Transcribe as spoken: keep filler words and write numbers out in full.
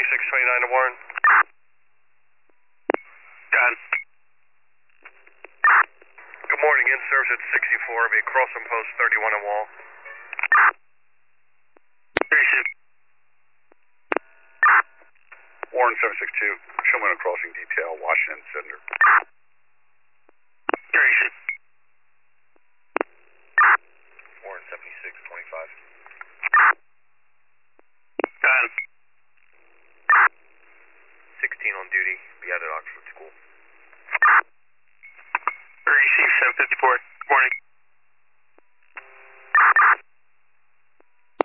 six twenty-nine to Warren. Done. Good morning, in service at sixty-four, be crossing post thirty-one at Wall. Warren seven six two, show me on a crossing detail, Washington Center. Duration. Warren seventy-six twenty-five. Done. sixteen on duty, be out at Oxford School. Receive seven fifty-four, good morning.